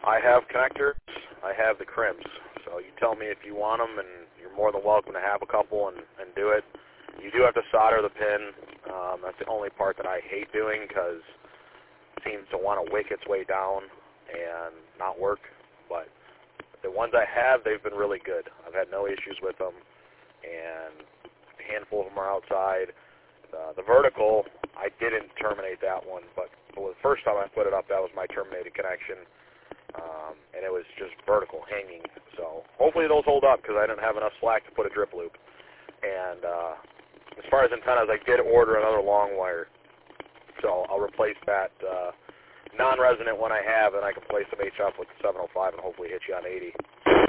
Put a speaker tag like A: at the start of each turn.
A: I have connectors. I have the crims. So you tell me if you want them, and you're more than welcome to have a couple and do it. You do have to solder the pin. That's the only part that I hate doing because it seems to want to wick its way down and not work. But the ones I have, they've been really good. I've had no issues with them, and a handful of them are outside. The vertical, I didn't terminate that one, but the first time I put it up, that was my terminated connection, and it was just vertical hanging. So hopefully those hold up because I didn't have enough slack to put a drip loop. And as far as antennas, I did order another long wire, so I'll replace that non-resonant one I have, and I can play some HF with the 705 and hopefully hit you on 80.